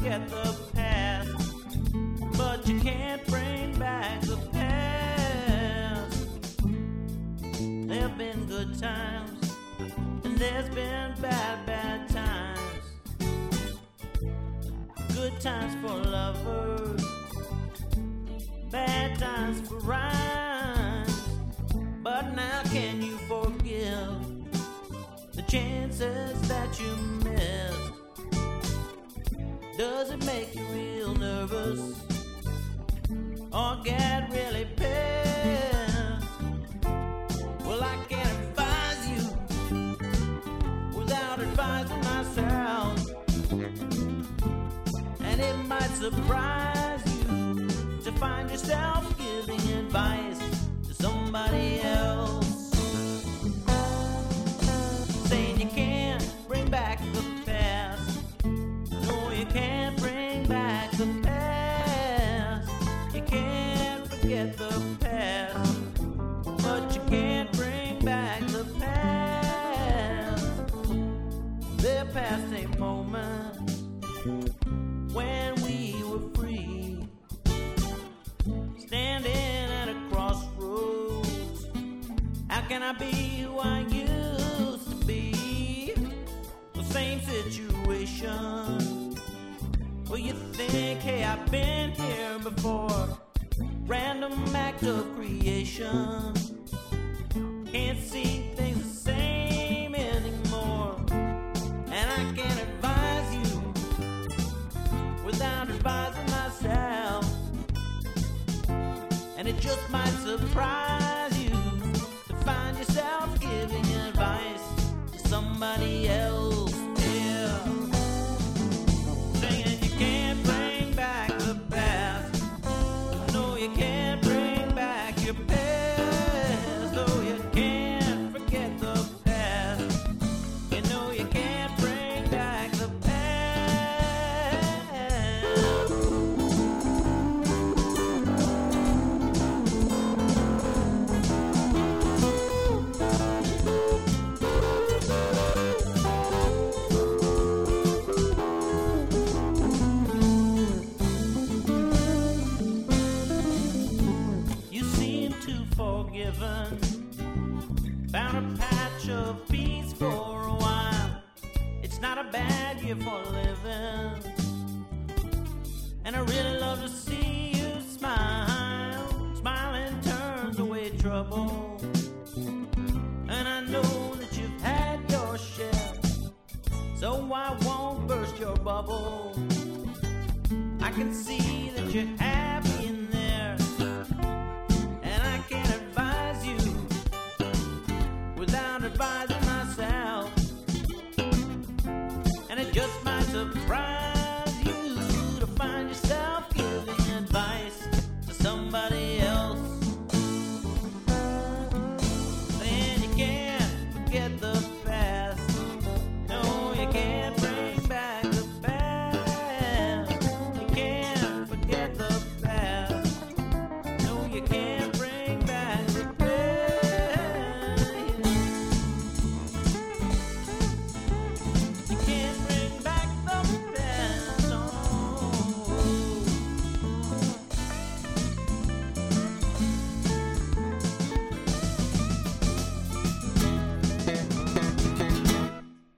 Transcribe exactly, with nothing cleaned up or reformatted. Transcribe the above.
forget the past, but you can't bring back the past. There've been good times, and there's been bad, bad times. Good times for lovers, bad times for rhymes. But now can you forgive the chances that you missed? Does it make you real nervous or get really pissed? Well, I can't advise you without advising myself, and it might surprise you to find yourself giving advice to somebody else, saying you can't bring back the past. No, you can't bring back the past. You can't forget the past, but you can't bring back the past. There passed a moment when we were free, standing at a crossroads. How can I be who I used to be? The same situation. Well, you think, hey, I've been here before. Random act of creation. Can't see things the same anymore, and I can't advise you without advising myself, and it just might surprise you to find yourself giving advice to somebody else. Yeah, saying you can't bring back the past. No, you can't bring back your past. No, you can't forget the past. You know you can't bring back the forgiven, found a patch of peace for a while. It's not a bad year for living, and I really love to see you smile. Smiling turns away trouble, and I know that you've had your share, so I won't burst your bubble. I can see that you have